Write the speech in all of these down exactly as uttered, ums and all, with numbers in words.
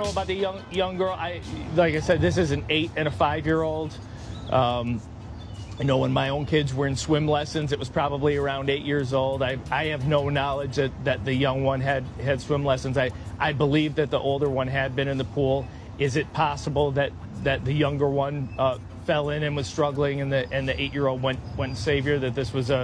know about the young young girl. I like I said, this is an eight and a five year old. Um, I know when my own kids were in swim lessons, it was probably around eight years old. I I have no knowledge that, that the young one had, had swim lessons. I, I believe that the older one had been in the pool. Is it possible that, that the younger one uh, fell in and was struggling, and the and the eight year old went went and saved her? That this was a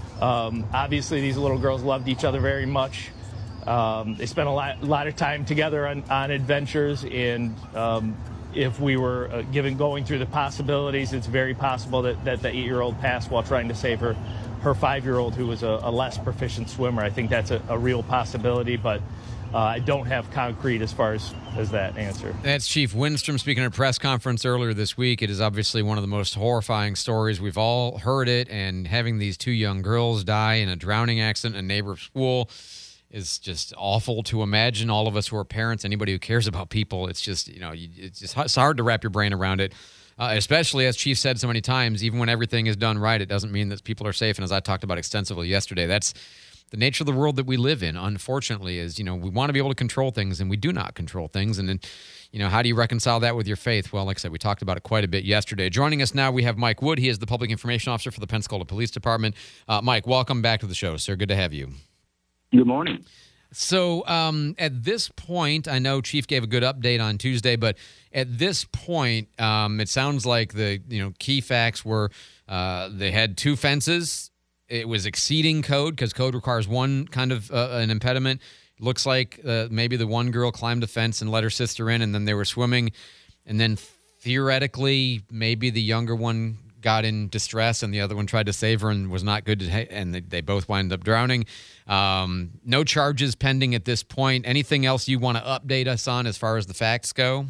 um, obviously these little girls loved each other very much. Um, they spent a lot, lot of time together on, on adventures, and um, if we were uh, given going through the possibilities, it's very possible that, that the eight-year-old passed while trying to save her, her five-year-old, who was a, a less proficient swimmer. I think that's a, a real possibility, but uh, I don't have concrete as far as, as that answer. That's Chief Windstrom speaking at a press conference earlier this week. It is obviously one of the most horrifying stories. We've all heard it, and having these two young girls die in a drowning accident in a neighbor's pool is just awful to imagine. All of us who are parents, anybody who cares about people, it's just, you know, it's just it's hard to wrap your brain around it, uh, especially, as Chief said so many times, even when everything is done right, it doesn't mean that people are safe. And as I talked about extensively yesterday, that's the nature of the world that we live in, unfortunately, is, you know, we want to be able to control things, and we do not control things. And then, you know, how do you reconcile that with your faith? Well, like I said, we talked about it quite a bit yesterday. Joining us now, we have Mike Wood. He is the Public Information Officer for the Pensacola Police Department. Uh, Mike, welcome back to the show, sir. Good to have you. Good morning. So um, at this point, I know Chief gave a good update on Tuesday, but at this point, um, it sounds like the you know key facts were uh, they had two fences. It was exceeding code because code requires one kind of uh, an impediment. Looks like uh, maybe the one girl climbed a fence and let her sister in, and then they were swimming. And then theoretically, maybe the younger one got in distress and the other one tried to save her and was not good, to, and they, they both wound up drowning. Um, no charges pending at this point. Anything else you want to update us on as far as the facts go?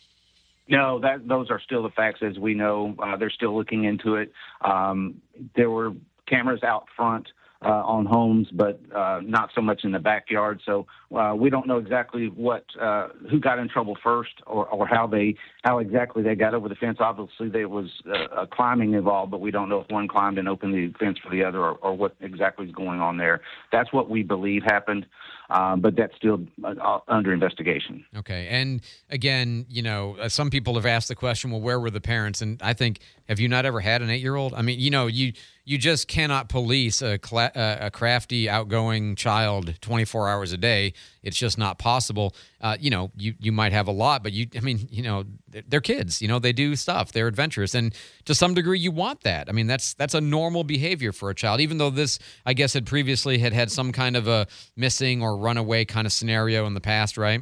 No, that those are still the facts as we know. Uh, they're still looking into it. Um, there were cameras out front uh, on homes, but uh, not so much in the backyard. So uh, we don't know exactly what uh, who got in trouble first, or, or how they how exactly they got over the fence. Obviously, there was uh, a climbing involved, but we don't know if one climbed and opened the fence for the other, or, or what exactly is going on there. That's what we believe happened, um, but that's still uh, under investigation. Okay, and again, you know, uh, some people have asked the question, well, where were the parents? And I think, have you not ever had an eight-year-old? I mean, you know, you you just cannot police a, cla- a crafty, outgoing child twenty-four hours a day. It's just not possible. Uh, you know, you, you might have a lot, but you, I mean, you know, they're, they're kids. You know, they do stuff. They're adventurous, and to some degree, you want that. I mean, that's that's a normal behavior for a child. Even though this, I guess, had previously had had some kind of a missing or runaway kind of scenario in the past, right?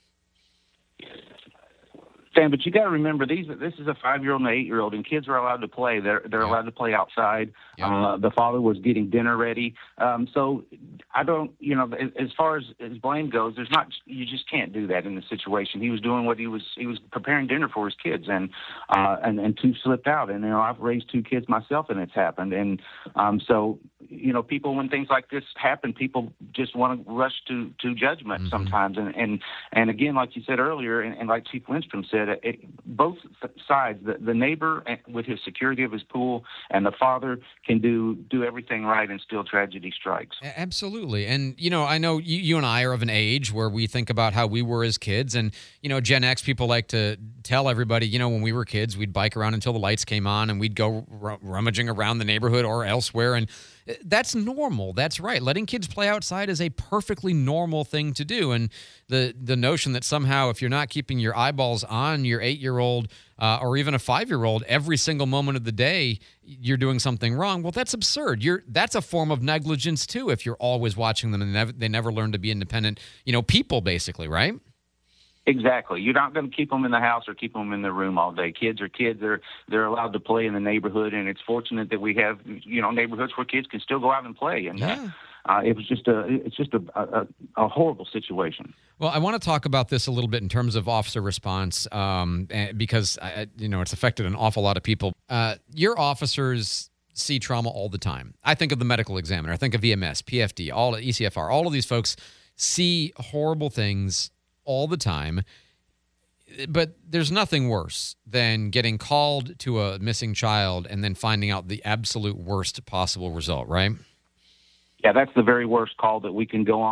Sam, but you got to remember, these. This is a five-year-old and an eight-year-old, and kids are allowed to play. They're they're yeah. allowed to play outside. Yeah. Uh, the father was getting dinner ready. Um, so I don't, you know, as, as far as, as blame goes, there's not. You just can't do that in the situation. He was doing what he was. He was preparing dinner for his kids, and uh, and and two slipped out. And you know, I've raised two kids myself, and it's happened. And um, so you know, people, when things like this happen, people just want to rush to to judgment mm-hmm. sometimes. And and and again, like you said earlier, and, and like Chief Windstrom said. It, both sides, the, the neighbor with his security of his pool and the father can do do everything right, and still tragedy strikes. Absolutely. And, you know, I know you, you and I are of an age where we think about how we were as kids. And, you know, Gen X people like to tell everybody, you know, when we were kids, we'd bike around until the lights came on, and we'd go r- rummaging around the neighborhood or elsewhere. And that's normal. That's right. Letting kids play outside is a perfectly normal thing to do. And the the notion that somehow if you're not keeping your eyeballs on your eight-year-old uh, or even a five-year-old every single moment of the day, you're doing something wrong, well, that's absurd. You're That's a form of negligence, too, if you're always watching them and never, they never learn to be independent, you know, people, basically, right? Exactly. You're not going to keep them in the house or keep them in their room all day. Kids are kids. They're they're allowed to play in the neighborhood, and it's fortunate that we have, you know, neighborhoods where kids can still go out and play. And yeah. uh, uh, it was just a it's just a, a a horrible situation. Well, I want to talk about this a little bit in terms of officer response, um, because I, you know it's affected an awful lot of people. Uh, your officers see trauma all the time. I think of the medical examiner. I think of E M S, P F D, all E C F R. All of these folks see horrible things all the time, but there's nothing worse than getting called to a missing child and then finding out the absolute worst possible result, right? Yeah, that's the very worst call that we can go on.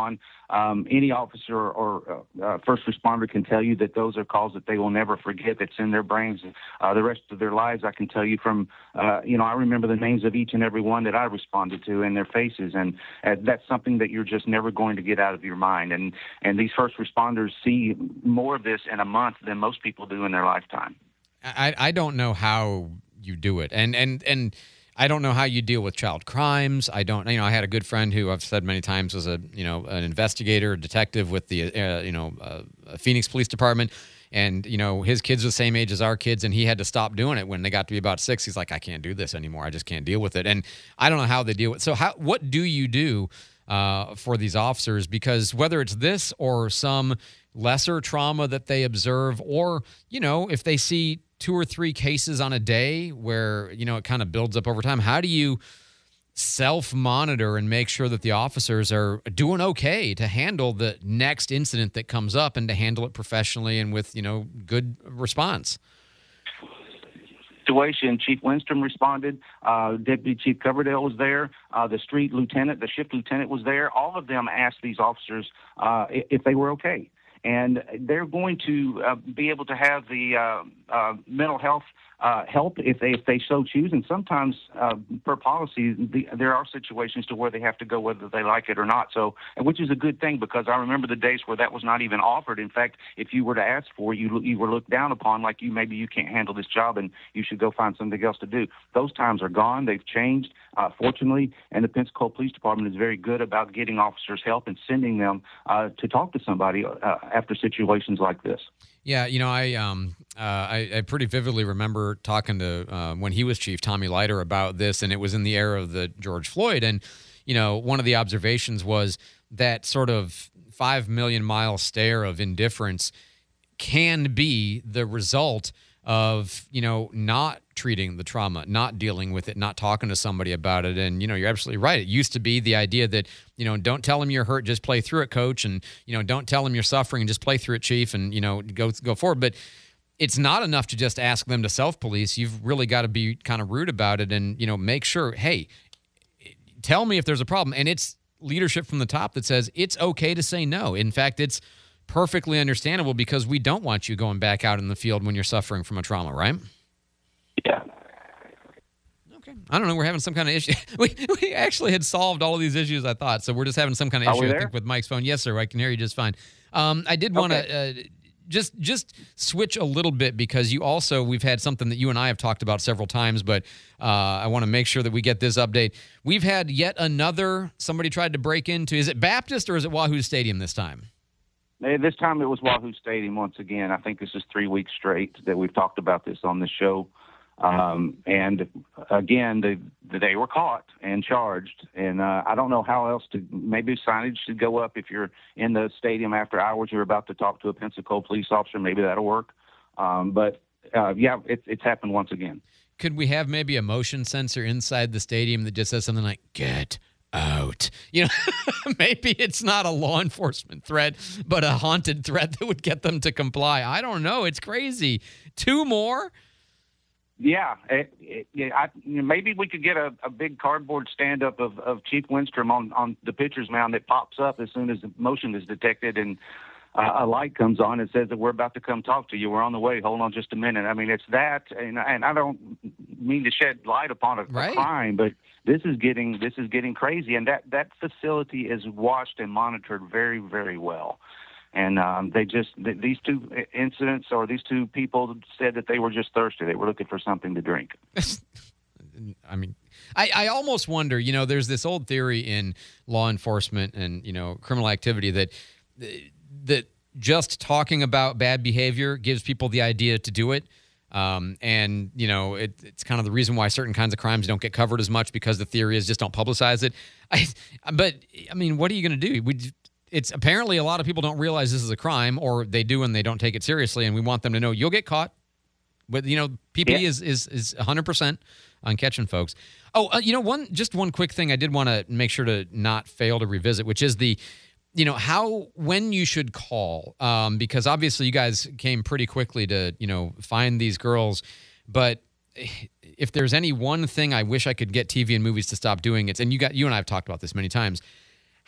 Um, any officer or uh, uh, first responder can tell you that those are calls that they will never forget. That's in their brains uh, the rest of their lives. I can tell you from, uh, you know, I remember the names of each and every one that I responded to and their faces, and uh, that's something that you're just never going to get out of your mind. And and these first responders see more of this in a month than most people do in their lifetime. I, I don't know how you do it. And, and, and I don't know how you deal with child crimes. I don't, you know, I had a good friend who I've said many times was a, you know, an investigator, a detective with the, uh, you know, uh, Phoenix Police Department. And, you know, his kids are the same age as our kids, and he had to stop doing it when they got to be about six. He's like, I can't do this anymore. I just can't deal with it. And I don't know how they deal with it. So how, what do you do uh, for these officers? Because whether it's this or some lesser trauma that they observe, or, you know, if they see two or three cases on a day where, you know, it kind of builds up over time, how do you self-monitor and make sure that the officers are doing okay to handle the next incident that comes up and to handle it professionally and with, you know, good response? Situation, Chief Lindstrom responded. Uh, Deputy Chief Coverdale was there. Uh, the street lieutenant, the shift lieutenant was there. All of them asked these officers uh, if they were okay. And they're going to uh, be able to have the uh, uh, mental health uh, help if they if they so choose. And sometimes, uh, per policy, the, there are situations to where they have to go whether they like it or not. So, which is a good thing, because I remember the days where that was not even offered. In fact, if you were to ask for it, you you were looked down upon, like you maybe you can't handle this job and you should go find something else to do. Those times are gone. They've changed, uh, fortunately, and the Pensacola Police Department is very good about getting officers help and sending them uh, to talk to somebody uh, after situations like this. Yeah, you know, I um uh, I, I pretty vividly remember talking to uh, when he was chief, Tommy Leiter, about this, and it was in the era of the George Floyd, and you know, one of the observations was that sort of five million mile stare of indifference can be the result of, you know, not treating the trauma, not dealing with it, not talking to somebody about it. And, you know, you're absolutely right. It used to be the idea that, you know, don't tell them you're hurt, just play through it, coach. And, you know, don't tell them you're suffering and just play through it, chief, and, you know, go go forward. But it's not enough to just ask them to self-police. You've really got to be kind of rude about it and, you know, make sure, hey, tell me if there's a problem. And it's leadership from the top that says it's okay to say no. In fact, it's perfectly understandable, because we don't want you going back out in the field when you're suffering from a trauma, right? Yeah. Okay. I don't know. We're having some kind of issue. We we actually had solved all of these issues, I thought. So we're just having some kind of Are we issue, I there? think, with Mike's phone. Yes, sir. I can hear you just fine. Um, I did want to Okay. uh, just just switch a little bit, because you also, we've had something that you and I have talked about several times, but uh, I want to make sure that we get this update. We've had yet another, somebody tried to break into, is it Baptist or is it Wahoo Stadium this time? Eh, This time it was Wahoo Stadium once again. I think this is three weeks straight that we've talked about this on the show. Um, and again, they, they were caught and charged. And uh, I don't know how else to, maybe signage should go up if you're in the stadium after hours, you're about to talk to a Pensacola police officer. Maybe that'll work. Um, but uh, yeah, it, it's happened once again. Could we have maybe a motion sensor inside the stadium that just says something like, get out? You know, maybe it's not a law enforcement threat, but a haunted threat that would get them to comply. I don't know. It's crazy. Two more? Yeah, it, it, yeah I, you know, maybe we could get a, a big cardboard stand-up of, of Chief Lindstrom on, on the pitcher's mound that pops up as soon as the motion is detected, and uh, a light comes on and says that we're about to come talk to you. We're on the way. Hold on just a minute. I mean, it's that, and, and I don't mean to shed light upon a, Right. a crime, but this is getting this is getting crazy, and that, that facility is watched and monitored very, very well. And um, they just, th- these two incidents, or these two people said that they were just thirsty. They were looking for something to drink. I mean, I, I almost wonder, you know, there's this old theory in law enforcement and, you know, criminal activity that that just talking about bad behavior gives people the idea to do it. Um, and, you know, it, it's kind of the reason why certain kinds of crimes don't get covered as much, because the theory is just don't publicize it. I, but, I mean, what are you going to do? We It's apparently a lot of people don't realize this is a crime, or they do and they don't take it seriously, and we want them to know you'll get caught. But, you know, P P D Yeah. is, is is one hundred percent on catching folks. Oh, uh, you know, one just one quick thing I did want to make sure to not fail to revisit, which is the, you know, how, when you should call, um, because obviously you guys came pretty quickly to, you know, find these girls, but if there's any one thing I wish I could get T V and movies to stop doing, it's, and you got, you and I have talked about this many times,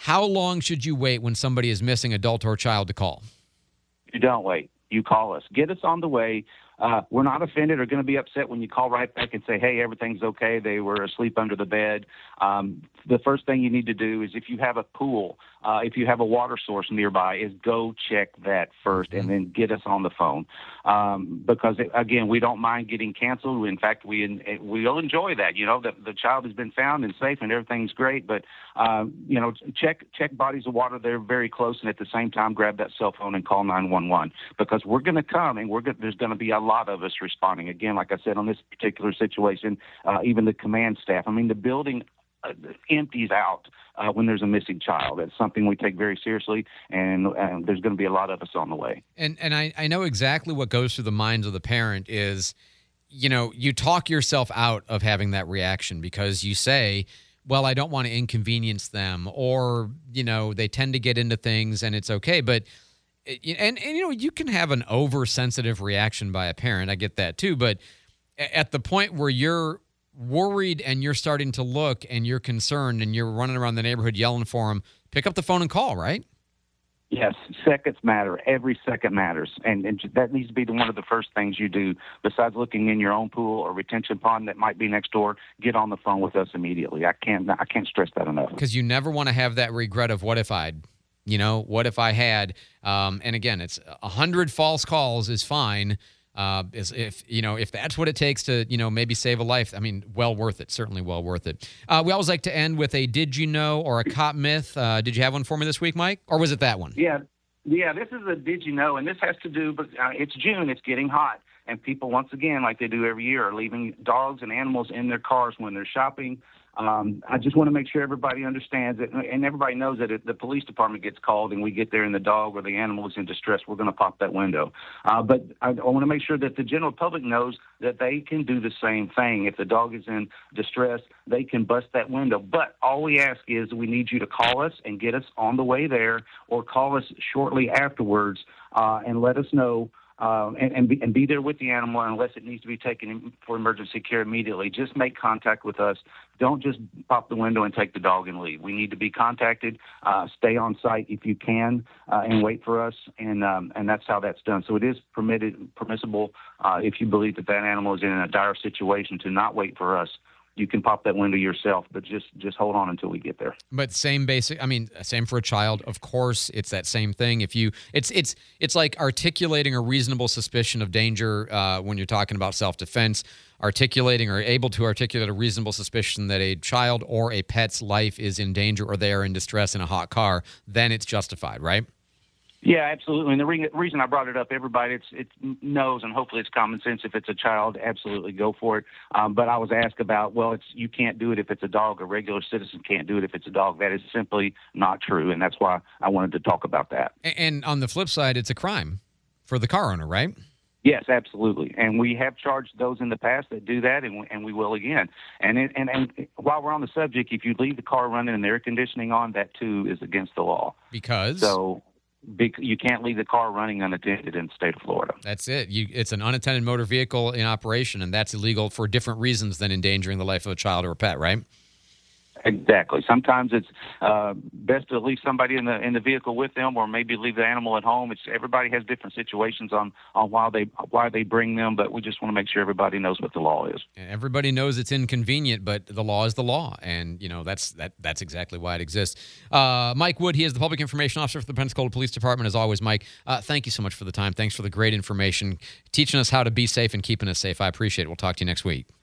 How long should you wait when somebody is missing, adult or child, to call? You don't wait. You call us. Get us on the way. Uh, we're not offended or going to be upset when you call right back and say, hey, everything's okay. They were asleep under the bed. Um, the first thing you need to do is if you have a pool, uh, if you have a water source nearby, is go check that first and then get us on the phone. Um, because, it, again, we don't mind getting canceled. In fact, we we'll enjoy that. You know, the, the child has been found and safe and everything's great. But, um, you know, check check bodies of water. They're very close. And at the same time, grab that cell phone and call nine one one because we're going to come and we're go- there's going to be a lot of us responding. Again, like I said, on this particular situation, uh, even the command staff. I mean, the building uh, empties out uh, when there's a missing child. It's something we take very seriously, and, and there's going to be a lot of us on the way. And and I, I know exactly what goes through the minds of the parent is, you know, you talk yourself out of having that reaction because you say, well, I don't want to inconvenience them, or, you know, they tend to get into things and it's okay. But And, and, you know, you can have an oversensitive reaction by a parent. I get that, too. But at the point where you're worried and you're starting to look and you're concerned and you're running around the neighborhood yelling for them, pick up the phone and call, right? Yes, seconds matter. Every second matters. And, and that needs to be the, one of the first things you do. Besides looking in your own pool or retention pond that might be next door, get on the phone with us immediately. I can't, I can't stress that enough. Because you never want to have that regret of what if I'd. You know, what if I had, um, and again, it's a hundred false calls is fine. Uh, is if, you know, if that's what it takes to, you know, maybe save a life, I mean, well worth it. Certainly well worth it. Uh, we always like to end with a did you know or a cop myth. Uh, did you have one for me this week, Mike? Or was it that one? Yeah. Yeah, this is a did you know, and this has to do, but uh, it's June, it's getting hot, and people, once again, like they do every year, are leaving dogs and animals in their cars when they're shopping. Um, I just want to make sure everybody understands it, and everybody knows that if the police department gets called and we get there and the dog or the animal is in distress, we're going to pop that window. Uh, but I, I want to make sure that the general public knows that they can do the same thing. If the dog is in distress, they can bust that window. But all we ask is we need you to call us and get us on the way there, or call us shortly afterwards uh, and let us know. Uh, and, and, be, and be there with the animal unless it needs to be taken in for emergency care immediately. Just make contact with us. Don't just pop the window and take the dog and leave. We need to be contacted. Uh, stay on site if you can uh, and wait for us, and um, and that's how that's done. So it is permitted, permissible uh, if you believe that that animal is in a dire situation to not wait for us. You can pop that window yourself, but just just hold on until we get there. But same basic, I mean, same for a child. Of course, it's that same thing. If you, it's it's it's like articulating a reasonable suspicion of danger uh, when you're talking about self-defense. Articulating or able to articulate a reasonable suspicion that a child or a pet's life is in danger or they are in distress in a hot car, then it's justified, right? Yeah, absolutely. And the re- reason I brought it up, everybody it's, it knows, and hopefully it's common sense. If it's a child, absolutely go for it. Um, but I was asked about, well, it's you can't do it if it's a dog. A regular citizen can't do it if it's a dog. That is simply not true, and that's why I wanted to talk about that. And on the flip side, it's a crime for the car owner, right? Yes, absolutely. And we have charged those in the past that do that, and we, and we will again. And, it, and and while we're on the subject, if you leave the car running and the air conditioning on, that too is against the law. Because? So you can't leave the car running unattended in the state of Florida. That's it. You, it's an unattended motor vehicle in operation, and that's illegal for different reasons than endangering the life of a child or a pet, right? Exactly. Sometimes it's uh, best to leave somebody in the in the vehicle with them, or maybe leave the animal at home. It's everybody has different situations on, on why they why they bring them, but we just want to make sure everybody knows what the law is. Everybody knows it's inconvenient, but the law is the law, and you know that's that that's exactly why it exists. Uh, Mike Wood, he is the public information officer for the Pensacola Police Department. As always, Mike, uh, thank you so much for the time. Thanks for the great information, teaching us how to be safe and keeping us safe. I appreciate it. We'll talk to you next week.